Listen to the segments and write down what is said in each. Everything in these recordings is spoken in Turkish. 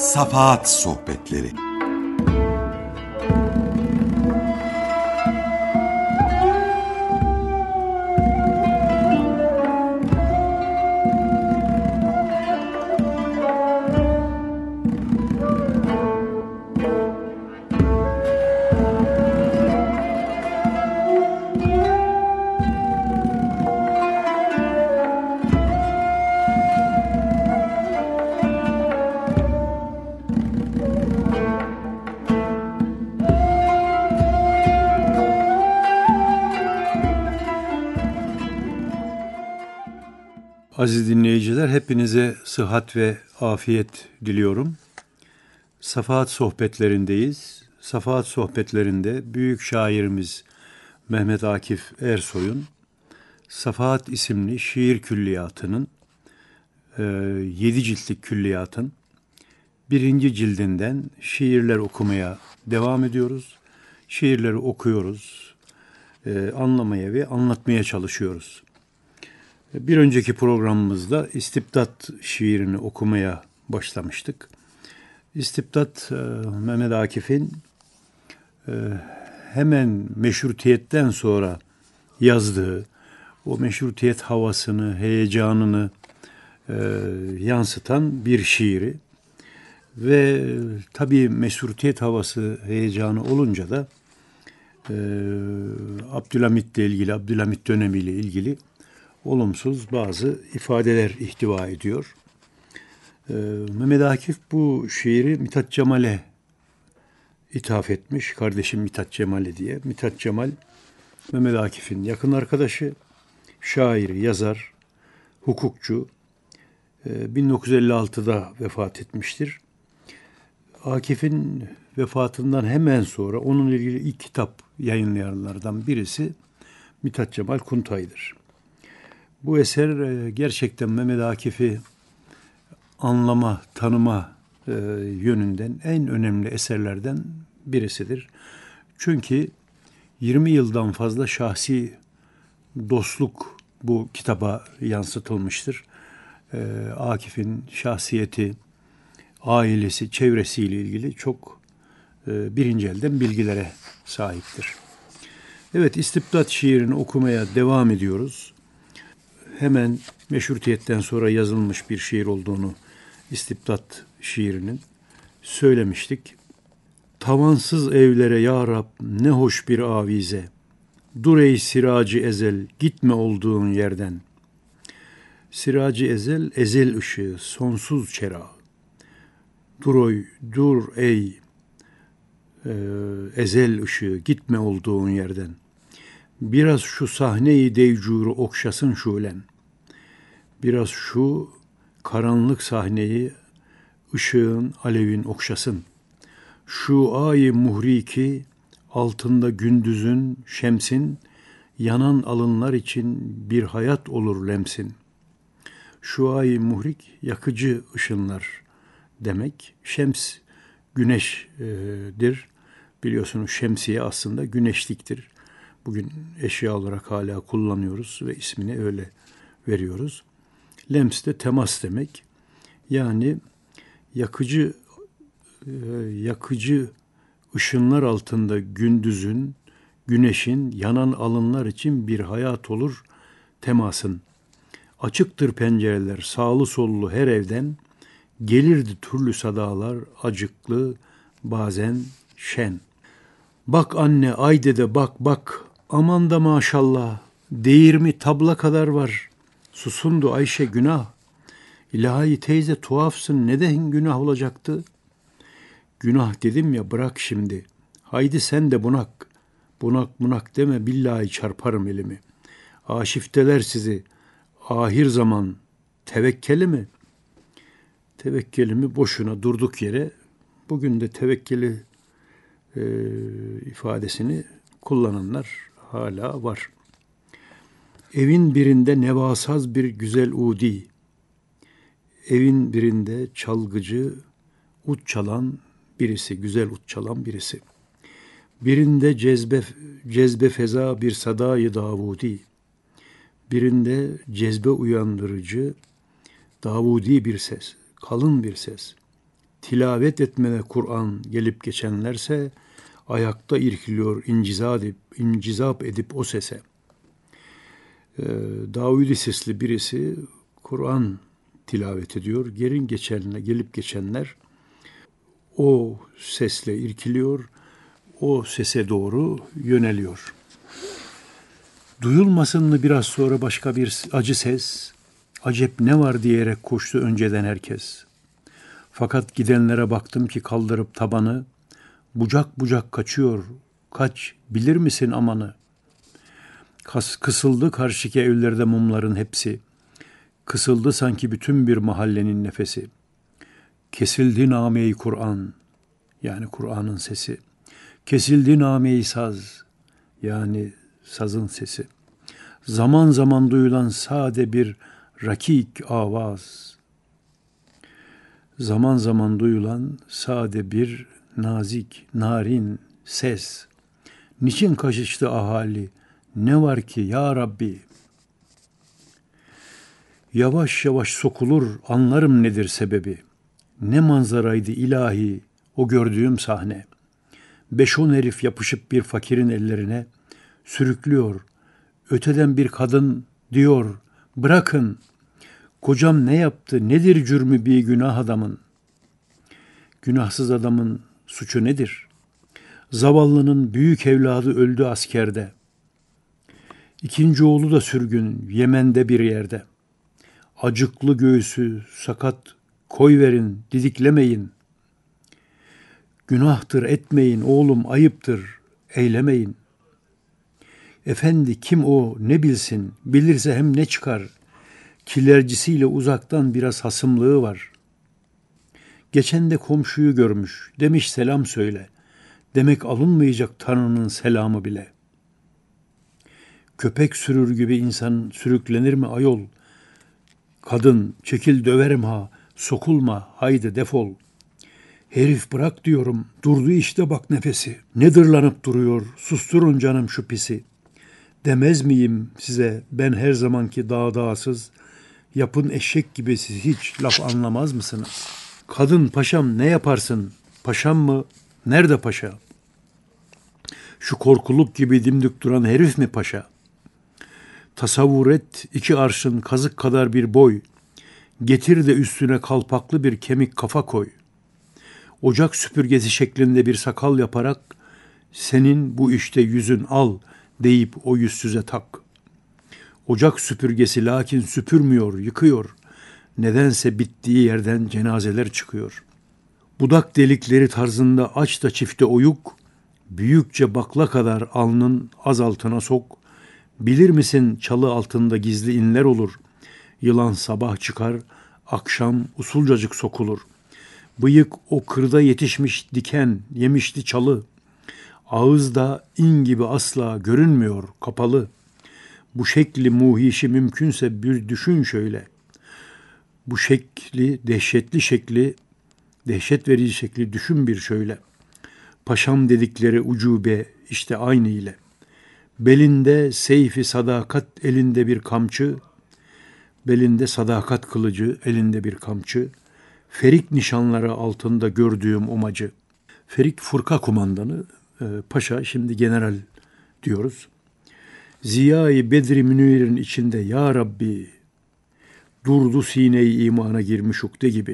Safahat Sohbetleri. Aziz dinleyiciler, hepinize sıhhat ve afiyet diliyorum. Safahat sohbetlerindeyiz. Safahat sohbetlerinde büyük şairimiz Mehmet Akif Ersoy'un Safahat isimli şiir külliyatının 7 ciltlik külliyatın 1. cildinden şiirler okumaya devam ediyoruz. Şiirleri okuyoruz, anlamaya ve anlatmaya çalışıyoruz. Bir önceki programımızda İstibdat şiirini okumaya başlamıştık. İstibdat, Mehmet Akif'in hemen meşrutiyetten sonra yazdığı, o meşrutiyet havasını, heyecanını yansıtan bir şiiri. Ve tabii meşrutiyet havası, heyecanı olunca da Abdülhamit'le ilgili, Abdülhamit dönemiyle ilgili olumsuz bazı ifadeler ihtiva ediyor. Mehmet Akif bu şiiri Mithat Cemal'e ithaf etmiş. Kardeşim Mithat Cemal'e diye. Mithat Cemal, Mehmet Akif'in yakın arkadaşı, şair, yazar, hukukçu. 1956'da vefat etmiştir. Akif'in vefatından hemen sonra onunla ilgili ilk kitap yayınlayanlardan birisi Mithat Cemal Kuntay'dır. Bu eser gerçekten Mehmet Akif'i anlama, tanıma yönünden en önemli eserlerden birisidir. Çünkü 20 yıldan fazla şahsi dostluk bu kitaba yansıtılmıştır. Akif'in şahsiyeti, ailesi, çevresiyle ilgili çok birinci elden bilgilere sahiptir. Evet, İstibdat şiirini okumaya devam ediyoruz. Hemen meşrutiyetten sonra yazılmış bir şiir olduğunu İstibdat şiirinin söylemiştik. Tavansız evlere ya Rab ne hoş bir avize. Dur ey siracı ezel gitme olduğun yerden. Siracı ezel, ezel ışığı, sonsuz çerağı. Dur ey ezel ışığı gitme olduğun yerden. Biraz şu sahneyi devcuru okşasın şulen. Biraz şu karanlık sahneyi ışığın, alevin okşasın. Şu ay muhriki altında gündüzün, şemsin, yanan alınlar için bir hayat olur lemsin. Şu ay muhrik yakıcı ışınlar demek. Şems güneşdir. Biliyorsunuz şemsiye aslında güneşliktir. Bugün eşya olarak hala kullanıyoruz ve ismini öyle veriyoruz. Lems de temas demek. Yani yakıcı ışınlar altında gündüzün, güneşin, yanan alınlar için bir hayat olur temasın. Açıktır pencereler, sağlı sollu her evden, gelirdi türlü sadalar, acıklı, bazen şen. Bak anne, ay dede bak, aman da maşallah, değirmi tabla kadar var. Susundu Ayşe günah. İlahi teyze tuhafsın, neden günah olacaktı? Günah dedim ya, bırak şimdi. Haydi sen de bunak deme, billahi çarparım elimi. Aşifteler sizi, ahir zaman tevekkeli mi? Tevekkelimi boşuna durduk yere, bugün de tevekkeli ifadesini kullananlar hala var. Evin birinde nevasaz bir güzel udi, evin birinde çalgıcı, ut çalan birisi, güzel ut çalan birisi. Birinde cezbe feza bir sadayı Davudi, birinde cezbe uyandırıcı, Davudi bir ses, kalın bir ses. Tilavet etmene Kur'an gelip geçenlerse ayakta irkiliyor incizap edip o sese. Davudi sesli birisi Kur'an tilavet ediyor. Gelip geçenler o sesle irkiliyor, o sese doğru yöneliyor. Duyulmasın mı biraz sonra başka bir acı ses, acep ne var diyerek koştu önceden herkes. Fakat gidenlere baktım ki kaldırıp tabanı, bucak bucak kaçıyor, kaç bilir misin amanı? Kısıldı karşıki evlerde mumların hepsi, kısıldı sanki bütün bir mahallenin nefesi. Kesildi name-i Kur'an, yani Kur'an'ın sesi. Kesildi name-i saz, yani sazın sesi. Zaman zaman duyulan sade bir rakik avaz. Zaman zaman duyulan sade bir nazik, narin ses. Niçin kaçıştı ahali? Ne var ki ya Rabbi? Yavaş yavaş sokulur, anlarım nedir sebebi. Ne manzaraydı ilahi o gördüğüm sahne. 5-10 herif yapışıp bir fakirin ellerine sürüklüyor. Öteden bir kadın diyor, bırakın. Kocam ne yaptı, nedir cürmü bir günah adamın? Günahsız adamın suçu nedir? Zavallının büyük evladı öldü askerde. İkinci oğlu da sürgün, Yemen'de bir yerde. Acıklı göğsü sakat koyverin, didiklemeyin. Günahtır etmeyin oğlum, ayıptır, eylemeyin. Efendi kim o ne bilsin, bilirse hem ne çıkar. Kilercisiyle uzaktan biraz hasımlığı var. Geçen de komşuyu görmüş, demiş selam söyle. Demek alınmayacak Tanrı'nın selamı bile. Köpek sürür gibi insan sürüklenir mi ayol? Kadın çekil döverim ha, sokulma haydi defol. Herif bırak diyorum, durdu işte bak nefesi. Ne dırlanıp duruyor, susturun canım şu pisi. Demez miyim size ben her zamanki dağsız, yapın eşek gibi siz hiç laf anlamaz mısınız? Kadın paşam ne yaparsın? Paşam mı? Nerede paşa? Şu korkuluk gibi dimdik duran herif mi paşa? Tasavvur et 2 arşın kazık kadar bir boy. Getir de üstüne kalpaklı bir kemik kafa koy. Ocak süpürgesi şeklinde bir sakal yaparak senin bu işte yüzün al deyip o yüzsüze tak. Ocak süpürgesi lakin süpürmüyor, yıkıyor. Nedense bittiği yerden cenazeler çıkıyor. Budak delikleri tarzında aç da çifte oyuk, büyükçe bakla kadar alnın az altına sok. Bilir misin çalı altında gizli inler olur. Yılan sabah çıkar, akşam usulcacık sokulur. Bıyık o kırda yetişmiş diken, yemişli çalı. Ağızda in gibi asla görünmüyor, kapalı. Bu şekli muhişi mümkünse bir düşün şöyle. Bu şekli, dehşet verici şekli düşün bir şöyle. Paşam dedikleri ucube işte aynı ile. Belinde seyfi sadakat, elinde bir kamçı. Belinde sadakat kılıcı, elinde bir kamçı. Ferik nişanları altında gördüğüm omacı. Ferik Furka kumandanı, paşa şimdi general diyoruz. Ziya-i Bedri Münir'in içinde ya Rabbi durdu sine-i imana girmiş ukde gibi.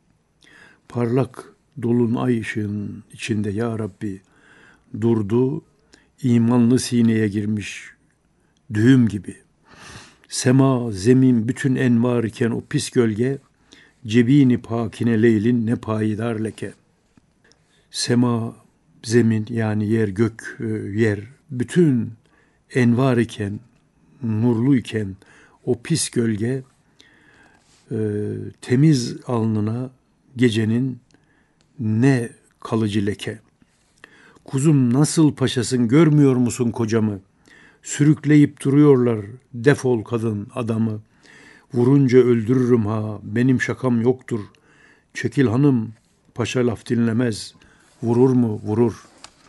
Parlak dolunay ışığının içinde ya Rabbi durdu imanlı sineye girmiş düğüm gibi. Sema, zemin bütün envar iken o pis gölge cebini pakine leylin ne payidar leke. Sema, zemin yani yer, gök, yer bütün envar iken, nurlu iken o pis gölge temiz alnına gecenin ne kalıcı leke. Kuzum nasıl paşasın görmüyor musun kocamı? Sürükleyip duruyorlar defol kadın adamı. Vurunca öldürürüm ha benim şakam yoktur. Çekil hanım paşa laf dinlemez. Vurur mu? Vurur.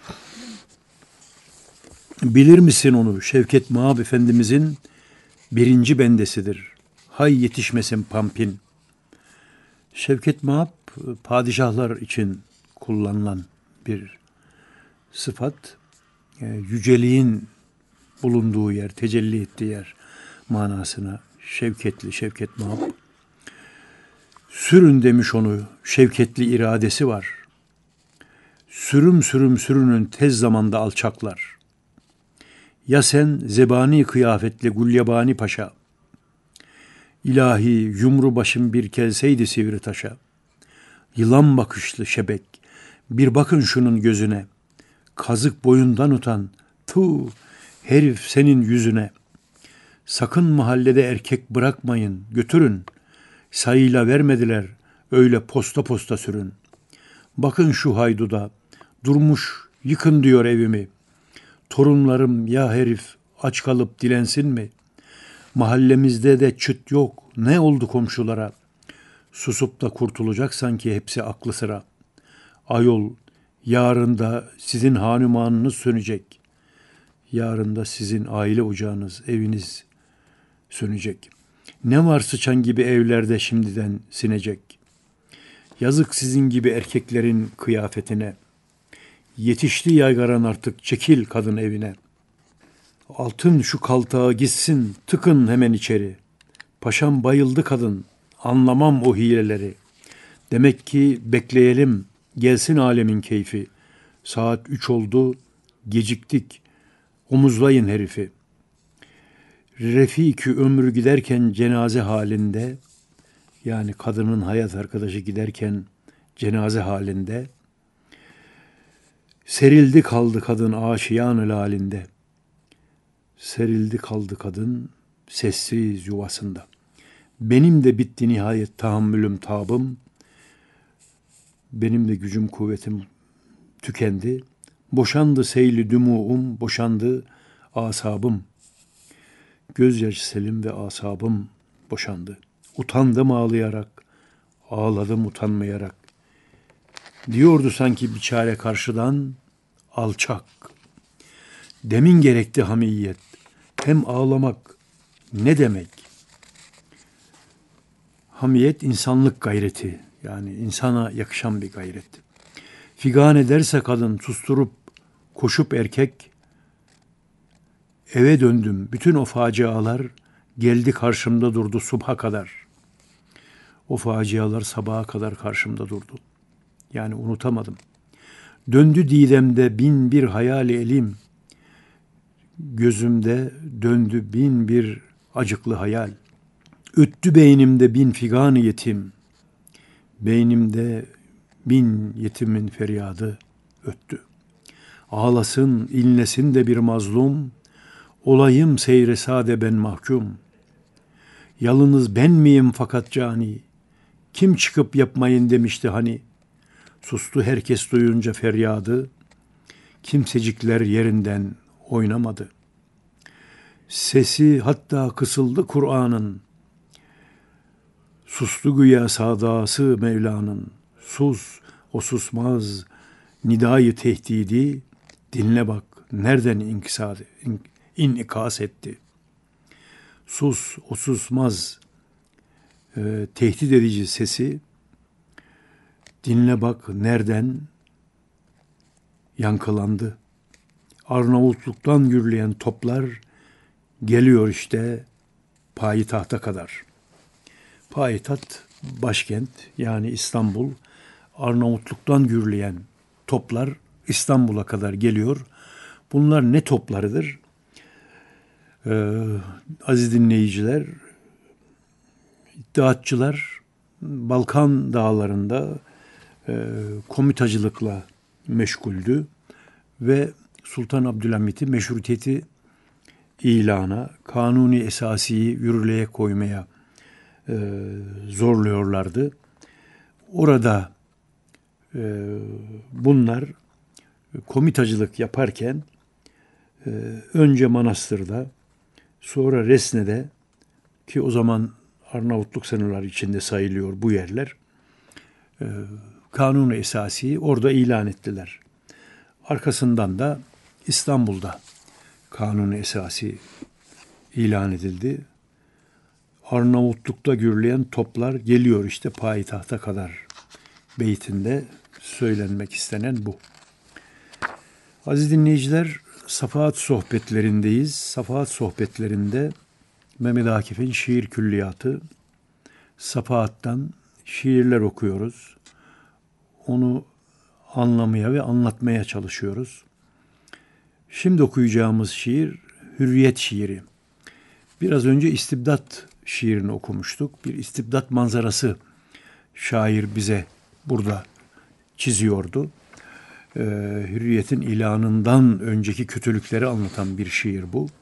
Bilir misin onu? Şevket Mağab Efendimizin 1. bendesidir. Hay yetişmesin Pampin. Şevket Mağab padişahlar için kullanılan bir sıfat. Yüceliğin bulunduğu yer, tecelli ettiği yer manasına şevketli, şevket mahab. Sürün demiş onu, şevketli iradesi var. Sürüm sürüm sürünün tez zamanda alçaklar. Ya sen zebani kıyafetli Gulyabani Paşa, İlahi yumru başım bir kelseydi sivri taşa, yılan bakışlı şebek, bir bakın şunun gözüne, kazık boyundan utan, tu herif senin yüzüne, sakın mahallede erkek bırakmayın, götürün, sayıyla vermediler, öyle posta posta sürün. Bakın şu hayduda, durmuş yıkın diyor evimi, torunlarım ya herif aç kalıp dilensin mi? Mahallemizde de çıt yok, ne oldu komşulara? Susup da kurtulacak sanki hepsi aklı sıra. Ayol, yarın da sizin hanumanınız sönecek. Yarın da sizin aile ocağınız, eviniz sönecek. Ne var sıçan gibi evlerde şimdiden sinecek. Yazık sizin gibi erkeklerin kıyafetine. Yetişti yaygaran artık, çekil kadın evine. Altın şu kaltağa gitsin, tıkın hemen içeri. Paşam bayıldı kadın, anlamam o hileleri. Demek ki bekleyelim, gelsin alemin keyfi. Saat 3 oldu, geciktik, omuzlayın herifi. Refiki ömrü giderken cenaze halinde, yani kadının hayat arkadaşı giderken cenaze halinde, serildi kaldı kadın aşiyan-ı halinde. Serildi kaldı kadın sessiz yuvasında. Benim de bitti nihayet tahammülüm tabım. Benim de gücüm kuvvetim tükendi. Boşandı seyli dumuum, boşandı asabım. Gözyaşı selim ve asabım boşandı. Utandım ağlayarak, ağladım utanmayarak. Diyordu sanki biçare karşıdan, alçak. Demin gerekti hamiyet. Hem ağlamak ne demek? Hamiyet insanlık gayreti. Yani insana yakışan bir gayret. Figan ederse kadın susturup koşup erkek, eve döndüm. Bütün o facialar geldi karşımda durdu subha kadar. O facialar sabaha kadar karşımda durdu. Yani unutamadım. Döndü didemde bin bir hayali elim. Gözümde döndü bin bir acıklı hayal. Öttü beynimde bin figan yetim. Beynimde bin yetimin feryadı öttü. Ağlasın, inlesin de bir mazlum. Olayım seyre sade ben mahkum. Yalnız ben miyim fakat cani? Kim çıkıp yapmayın demişti hani. Sustu herkes duyunca feryadı. Kimsecikler yerinden oynamadı. Sesi hatta kısıldı Kur'an'ın. Sustu güya sadası Mevla'nın. Sus, o susmaz. Nidayı tehdidi dinle bak. Nereden inikas etti. Sus, o susmaz. Tehdit edici sesi dinle bak nereden yankılandı. Arnavutluk'tan gürleyen toplar geliyor işte payitahta kadar. Payitaht, başkent yani İstanbul, Arnavutluk'tan gürleyen toplar İstanbul'a kadar geliyor. Bunlar ne toplarıdır? Aziz dinleyiciler, İttihatçılar Balkan dağlarında komitacılıkla meşguldü ve Sultan Abdülhamit'i meşrutiyeti ilana, kanuni esasiyi yürürlüğe koymaya zorluyorlardı. Orada bunlar komitacılık yaparken önce Manastır'da, sonra Resne'de, ki o zaman Arnavutluk sınırları içinde sayılıyor bu yerler, Kanun-u Esasi'yi orada ilan ettiler. Arkasından da İstanbul'da Kanun-u Esasi ilan edildi. Arnavutluk'ta gürleyen toplar geliyor işte payitahta kadar beytinde söylenmek istenen bu. Aziz dinleyiciler, Safahat sohbetlerindeyiz. Safahat sohbetlerinde Mehmet Akif'in şiir külliyatı, Safahat'tan şiirler okuyoruz. Onu anlamaya ve anlatmaya çalışıyoruz. Şimdi okuyacağımız şiir Hürriyet şiiri. Biraz önce İstibdat şiirini okumuştuk. Bir istibdat manzarası şair bize burada çiziyordu. Hürriyet'in ilanından önceki kötülükleri anlatan bir şiir bu.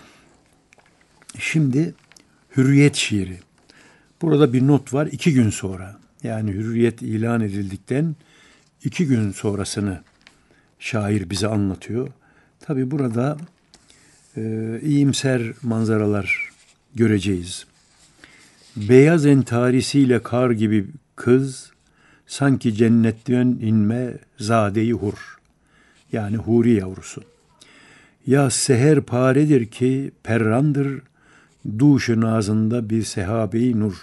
Şimdi Hürriyet şiiri. Burada bir not var, 2 gün sonra. Yani Hürriyet ilan edildikten 2 gün sonrasını şair bize anlatıyor. Tabi burada iyimser manzaralar göreceğiz. Beyaz entarisiyle kar gibi kız, sanki cennetten inme zade-i hur. Yani huri yavrusu. Ya seher paredir ki perrandır, duşun ağzında bir sehabe-i nur.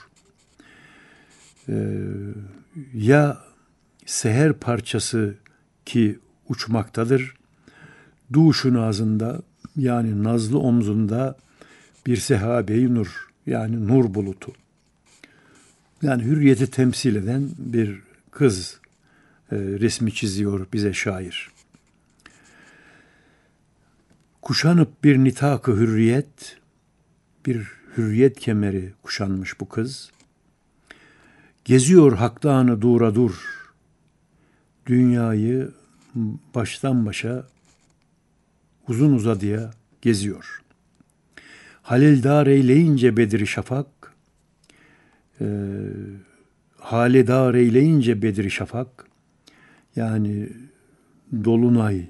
Ya seher parçası ki uçmaktadır, duşun ağzında yani nazlı omzunda bir sehabe-i nur, yani nur bulutu. Yani hürriyeti temsil eden bir kız resmi çiziyor bize şair. Kuşanıp bir nitak-ı hürriyet, bir hürriyet kemeri kuşanmış bu kız. Geziyor haktanı dura dur, dünyayı baştan başa uzun uzadıya geziyor. Halildar eyleyince Bedri Şafak, haledar eyleyince Bedri Şafak, yani dolunay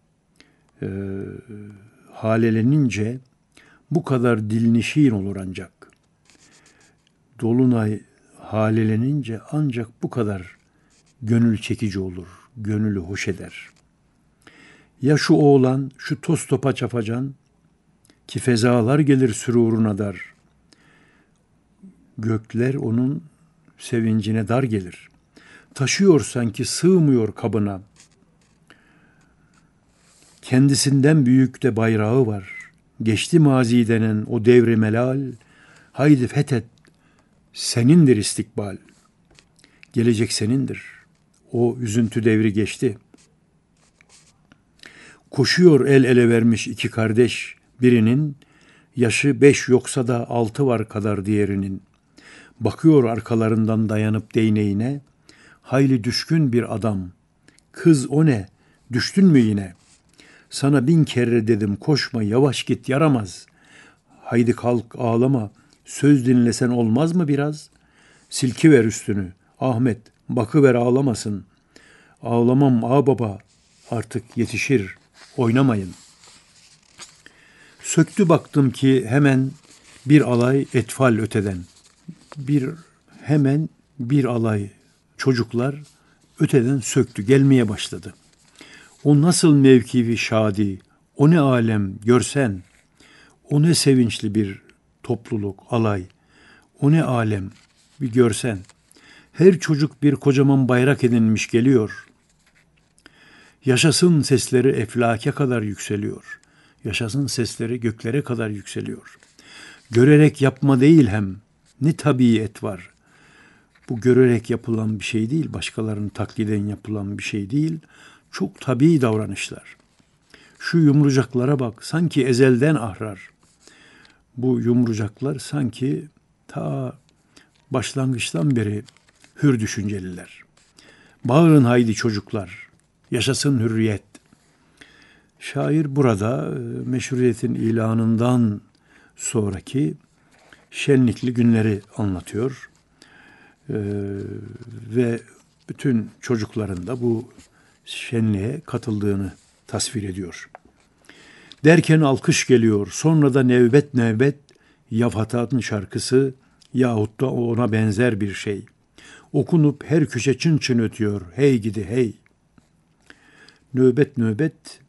halelenince bu kadar dilini şiir olur ancak. Dolunay halelenince ancak bu kadar gönül çekici olur, gönülü hoş eder. Ya şu oğlan, şu toz topa çafacan, ki fezalar gelir süruruna dar. Gökler onun sevincine dar gelir. Taşıyor sanki sığmıyor kabına. Kendisinden büyük de bayrağı var. Geçti mazi denen o devri melal. Haydi fethet, senindir istikbal. Gelecek senindir. O üzüntü devri geçti. Koşuyor el ele vermiş 2 kardeş. Birinin yaşı 5 yoksa da 6 var kadar diğerinin. Bakıyor arkalarından dayanıp değneğine. Hayli düşkün bir adam. Kız o ne? Düştün mü yine? Sana 1000 kere dedim koşma, yavaş git, yaramaz. Haydi kalk, ağlama. Söz dinlesen olmaz mı biraz? Silkiver üstünü. Ahmet, bakıver, ağlamasın. Ağlamam ağababa, artık yetişir. Oynamayın. Söktü baktım ki hemen bir alay etfal öteden. Hemen bir alay çocuklar öteden söktü, gelmeye başladı. O nasıl mevkivi şadi, o ne alem görsen, o ne sevinçli bir topluluk, alay, o ne alem bir görsen. Her çocuk bir kocaman bayrak edinmiş geliyor. Yaşasın sesleri eflake kadar yükseliyor. Yaşasın sesleri göklere kadar yükseliyor. Görerek yapma değil hem, ne tabiiyet var. Bu görerek yapılan bir şey değil, başkalarının takliden yapılan bir şey değil. Çok tabii davranışlar. Şu yumrucaklara bak, sanki ezelden ahrar. Bu yumrucaklar sanki ta başlangıçtan beri hür düşünceliler. Bağırın haydi çocuklar, yaşasın hürriyet. Şair burada meşruiyetin ilanından sonraki şenlikli günleri anlatıyor. Ve bütün çocukların da bu şenliğe katıldığını tasvir ediyor. Derken alkış geliyor, sonra da nevbet nevbet Yafat'ın şarkısı yahut da ona benzer bir şey. Okunup her köşe çın çın ötüyor, hey gidi hey. Nöbet nöbet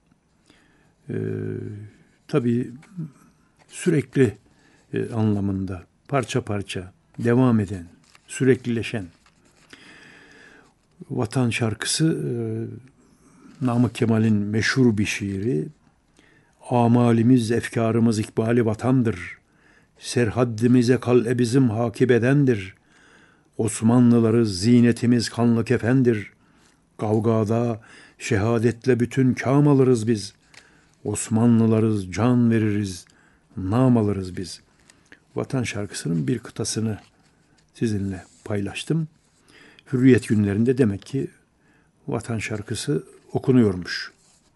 tabii sürekli anlamında, parça parça devam eden, süreklileşen. Vatan şarkısı Namık Kemal'in meşhur bir şiiri. Amalimiz, efkarımız ikbali vatandır. Serhaddimize kal'e bizim hakip edendir. Osmanlılarız, zinetimiz kanlı kefendir. Kavgada şehadetle bütün kâm alırız biz. Osmanlılarız, can veririz, nam alırız biz. Vatan şarkısının bir kıtasını sizinle paylaştım. Hürriyet günlerinde demek ki vatan şarkısı okunuyormuş.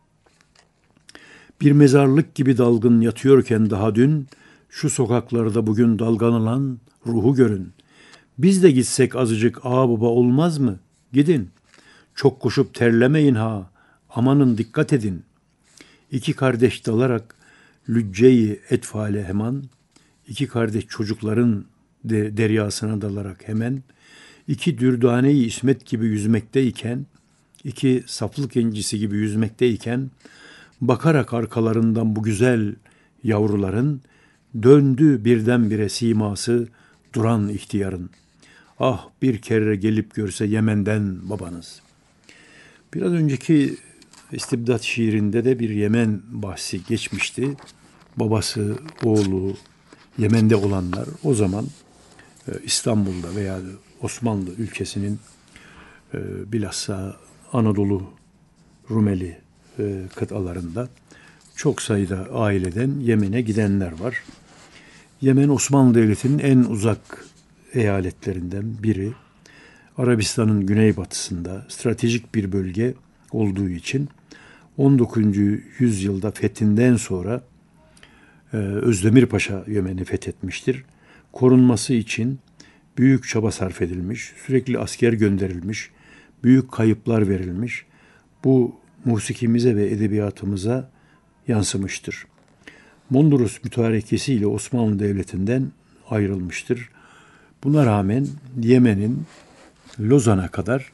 Bir mezarlık gibi dalgın yatıyorken daha dün, şu sokaklarda bugün dalgalanılan ruhu görün. Biz de gitsek azıcık ağababa olmaz mı? Gidin. Çok koşup terlemeyin ha. Amanın dikkat edin. İki kardeş dalarak lücce-i etfale hemen, iki kardeş çocukların deryasına dalarak hemen, iki dürdane-i ismet gibi yüzmekteyken, iki saflık incisi gibi yüzmekteyken, bakarak arkalarından bu güzel yavruların, döndü birdenbire siması duran ihtiyarın. Ah bir kere gelip görse Yemen'den babanız. Biraz önceki İstibdat şiirinde de bir Yemen bahsi geçmişti. Babası, oğlu Yemen'de olanlar o zaman İstanbul'da veya Osmanlı ülkesinin bilhassa Anadolu Rumeli kıtalarında çok sayıda aileden Yemen'e gidenler var. Yemen Osmanlı Devleti'nin en uzak eyaletlerinden biri. Arabistan'ın güneybatısında stratejik bir bölge olduğu için 19. yüzyılda fethinden sonra Özdemir Paşa Yemen'i fethetmiştir. Korunması için büyük çaba sarf edilmiş, sürekli asker gönderilmiş, büyük kayıplar verilmiş. Bu musikimize ve edebiyatımıza yansımıştır. Mondros mütarekesiyle Osmanlı Devleti'nden ayrılmıştır. Buna rağmen Yemen'in Lozan'a kadar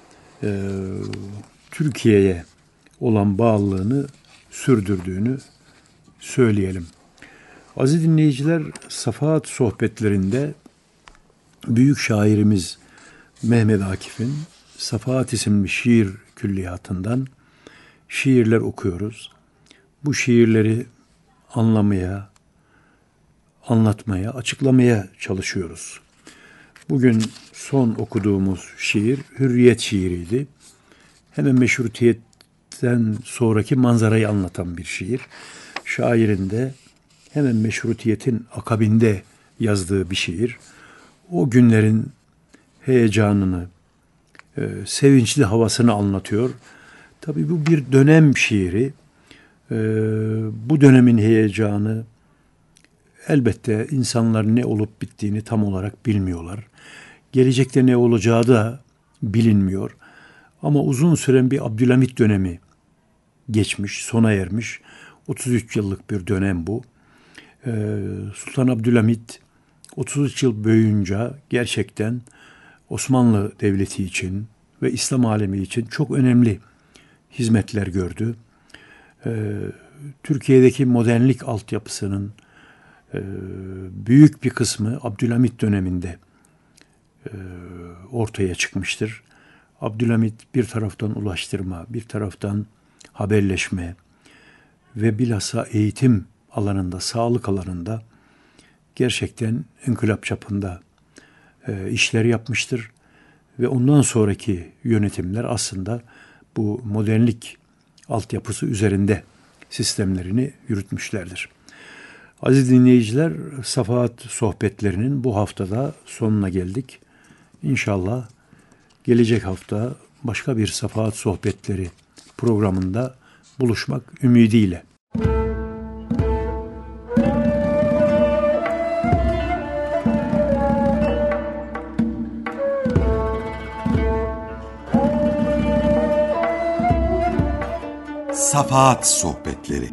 Türkiye'ye olan bağlılığını sürdürdüğünü söyleyelim. Aziz dinleyiciler, Safahat sohbetlerinde büyük şairimiz Mehmet Akif'in Safahat isimli şiir külliyatından şiirler okuyoruz. Bu şiirleri anlamaya, anlatmaya, açıklamaya çalışıyoruz. Bugün son okuduğumuz şiir Hürriyet şiiriydi. Hemen meşrutiyetten sonraki manzarayı anlatan bir şiir. Şairin de hemen meşrutiyetin akabinde yazdığı bir şiir. O günlerin heyecanını, sevinçli havasını anlatıyor. Tabii bu bir dönem şiiri. Bu dönemin heyecanı, elbette insanlar ne olup bittiğini tam olarak bilmiyorlar. Gelecekte ne olacağı da bilinmiyor. Ama uzun süren bir Abdülhamit dönemi geçmiş, sona ermiş. 33 yıllık bir dönem bu. Sultan Abdülhamit 33 yıl boyunca gerçekten Osmanlı Devleti için ve İslam alemi için çok önemli hizmetler gördü. Türkiye'deki modernlik altyapısının büyük bir kısmı Abdülhamit döneminde ortaya çıkmıştır. Abdülhamit bir taraftan ulaştırma, bir taraftan haberleşme ve bilhassa eğitim alanında, sağlık alanında gerçekten inkılap çapında işler yapmıştır. Ve ondan sonraki yönetimler aslında bu modernlik altyapısı üzerinde sistemlerini yürütmüşlerdir. Aziz dinleyiciler, Safahat sohbetlerinin bu haftada sonuna geldik. İnşallah gelecek hafta başka bir Safahat sohbetleri programında buluşmak ümidiyle. Safahat sohbetleri.